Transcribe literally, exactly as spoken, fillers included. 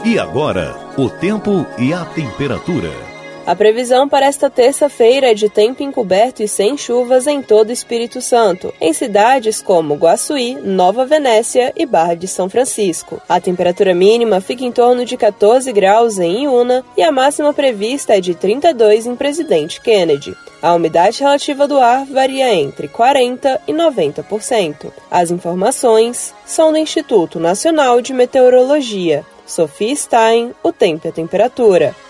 E agora, o tempo e a temperatura. A previsão para esta terça-feira é de tempo encoberto e sem chuvas em todo o Espírito Santo, em cidades como Guaçuí, Nova Venécia e Barra de São Francisco. A temperatura mínima fica em torno de catorze graus em Iuna e a máxima prevista é de trinta e dois em Presidente Kennedy. A umidade relativa do ar varia entre quarenta por cento e noventa por cento. As informações são do Instituto Nacional de Meteorologia. Sofia Stein, o tempo e a temperatura.